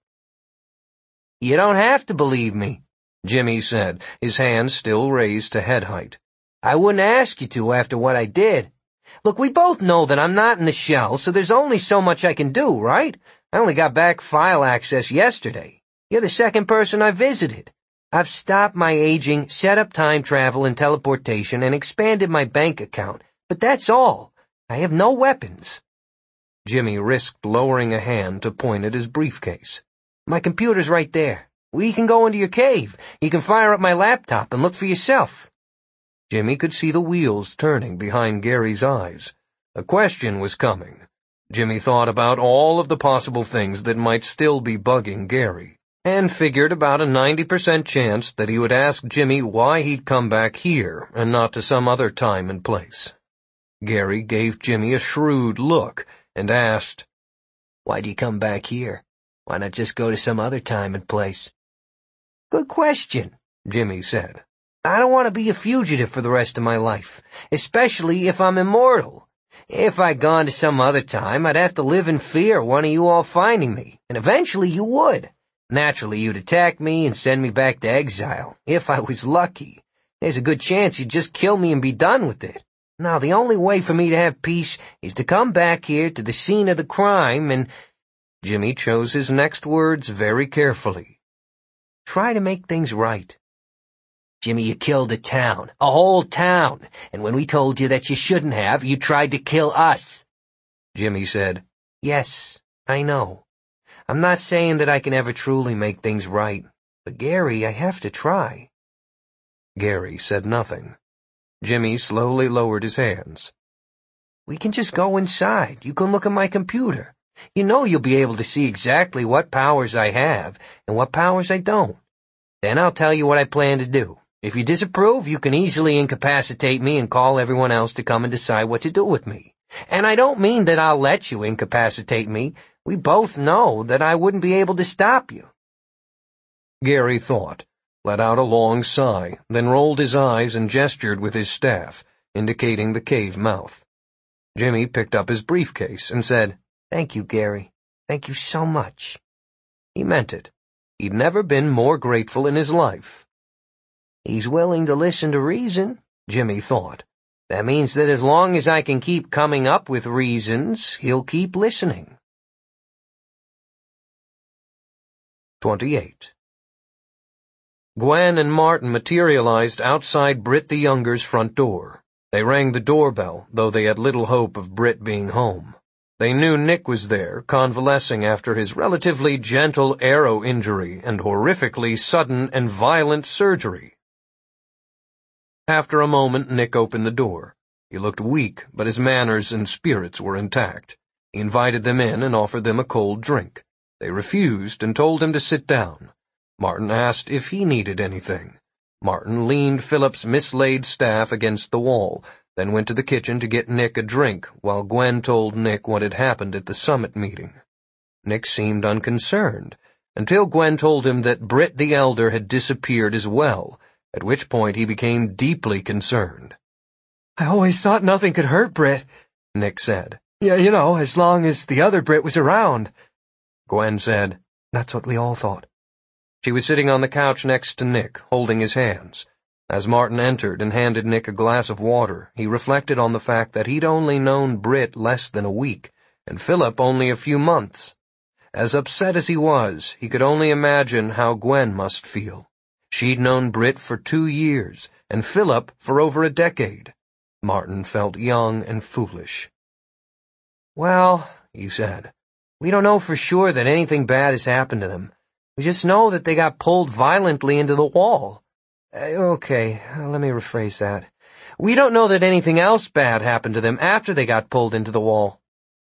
"You don't have to believe me," Jimmy said, his hands still raised to head height. "I wouldn't ask you to after what I did. Look, we both know that I'm not in the shell, so there's only so much I can do, right? I only got back file access yesterday. You're the second person I visited. I've stopped my aging, set up time travel and teleportation, and expanded my bank account, but that's all. I have no weapons." Jimmy risked lowering a hand to point at his briefcase. "My computer's right there. We can go into your cave. You can fire up my laptop and look for yourself." Jimmy could see the wheels turning behind Gary's eyes. A question was coming. Jimmy thought about all of the possible things that might still be bugging Gary, and figured about a 90% chance that he would ask Jimmy why he'd come back here and not to some other time and place. Gary gave Jimmy a shrewd look and asked, "Why do you come back here? Why not just go to some other time and place?" "Good question," Jimmy said. "I don't want to be a fugitive for the rest of my life, especially if I'm immortal. If I'd gone to some other time, I'd have to live in fear of one of you all finding me, and eventually you would. Naturally, you'd attack me and send me back to exile, if I was lucky. There's a good chance you'd just kill me and be done with it. Now, the only way for me to have peace is to come back here to the scene of the crime and—" Jimmy chose his next words very carefully. Try to make things right. Jimmy, you killed a town, a whole town, and when we told you that you shouldn't have, you tried to kill us. Jimmy said, Yes, I know. I'm not saying that I can ever truly make things right, but Gary, I have to try. Gary said nothing. Jimmy slowly lowered his hands. We can just go inside. You can look at my computer. You know you'll be able to see exactly what powers I have and what powers I don't. Then I'll tell you what I plan to do. If you disapprove, you can easily incapacitate me and call everyone else to come and decide what to do with me. And I don't mean that I'll let you incapacitate me. We both know that I wouldn't be able to stop you. Gary thought, let out a long sigh, then rolled his eyes and gestured with his staff, indicating the cave mouth. Jimmy picked up his briefcase and said, Thank you, Gary. Thank you so much. He meant it. He'd never been more grateful in his life. He's willing to listen to reason, Jimmy thought. That means that as long as I can keep coming up with reasons, he'll keep listening. 28. Gwen and Martin materialized outside Britt the Younger's front door. They rang the doorbell, though they had little hope of Britt being home. They knew Nick was there, convalescing after his relatively gentle arrow injury and horrifically sudden and violent surgery. After a moment, Nick opened the door. He looked weak, but his manners and spirits were intact. He invited them in and offered them a cold drink. They refused and told him to sit down. Martin asked if he needed anything. Martin leaned Philip's mislaid staff against the wall, then went to the kitchen to get Nick a drink, while Gwen told Nick what had happened at the summit meeting. Nick seemed unconcerned, until Gwen told him that Britt the Elder had disappeared as well, at which point he became deeply concerned. I always thought nothing could hurt Britt, Nick said. Yeah, as long as the other Britt was around. Gwen said, That's what we all thought. She was sitting on the couch next to Nick, holding his hands. As Martin entered and handed Nick a glass of water, he reflected on the fact that he'd only known Britt less than a week, and Philip only a few months. As upset as he was, he could only imagine how Gwen must feel. She'd known Britt for 2 years, and Philip for over a decade. Martin felt young and foolish. Well, he said, we don't know for sure that anything bad has happened to them. We just know that they got pulled violently into the wall. Okay, let me rephrase that. We don't know that anything else bad happened to them after they got pulled into the wall.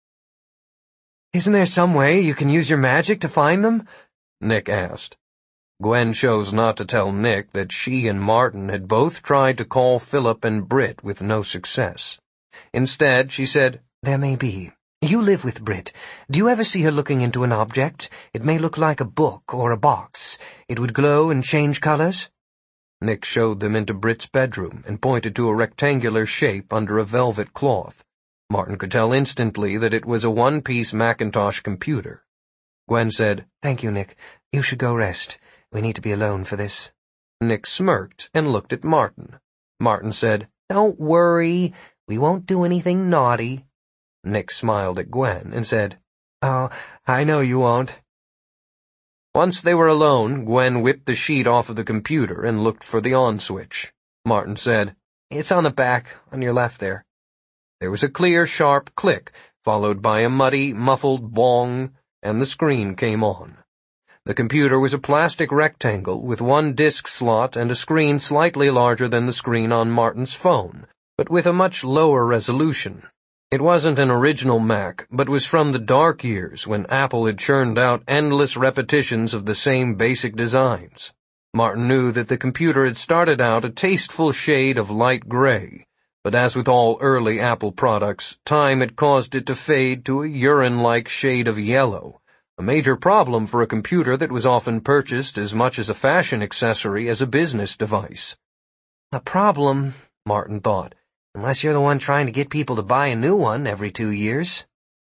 Isn't there some way you can use your magic to find them? Nick asked. Gwen chose not to tell Nick that she and Martin had both tried to call Philip and Britt with no success. Instead, she said, There may be. You live with Britt. Do you ever see her looking into an object? It may look like a book or a box. It would glow and change colors. Nick showed them into Britt's bedroom and pointed to a rectangular shape under a velvet cloth. Martin could tell instantly that it was a one-piece Macintosh computer. Gwen said, Thank you, Nick. You should go rest. We need to be alone for this. Nick smirked and looked at Martin. Martin said, Don't worry. We won't do anything naughty. Nick smiled at Gwen and said, Oh, I know you won't. Once they were alone, Gwen whipped the sheet off of the computer and looked for the on switch. Martin said, It's on the back, on your left there. There was a clear, sharp click, followed by a muddy, muffled bong, and the screen came on. The computer was a plastic rectangle with one disk slot and a screen slightly larger than the screen on Martin's phone, but with a much lower resolution. It wasn't an original Mac, but was from the dark years when Apple had churned out endless repetitions of the same basic designs. Martin knew that the computer had started out a tasteful shade of light gray, but as with all early Apple products, time had caused it to fade to a urine-like shade of yellow, a major problem for a computer that was often purchased as much as a fashion accessory as a business device. A problem, Martin thought, unless you're the one trying to get people to buy a new one every 2 years.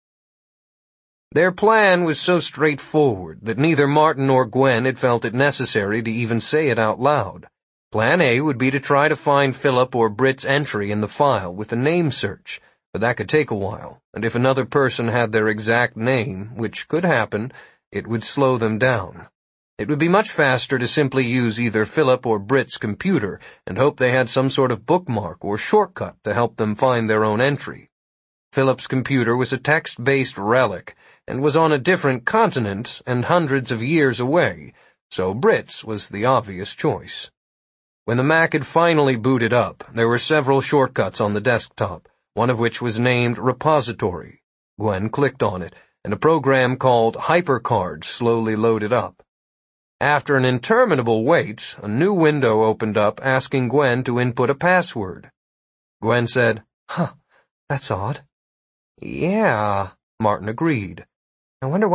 Their plan was so straightforward that neither Martin nor Gwen had felt it necessary to even say it out loud. Plan A would be to try to find Philip or Britt's entry in the file with a name search, but that could take a while, and if another person had their exact name, which could happen, it would slow them down. It would be much faster to simply use either Philip or Britt's computer and hope they had some sort of bookmark or shortcut to help them find their own entry. Philip's computer was a text-based relic and was on a different continent and hundreds of years away, so Britt's was the obvious choice. When the Mac had finally booted up, there were several shortcuts on the desktop, one of which was named Repository. Gwen clicked on it, and a program called HyperCard slowly loaded up. After an interminable wait, a new window opened up asking Gwen to input a password. Gwen said, "Huh, that's odd." "Yeah," Martin agreed. "I wonder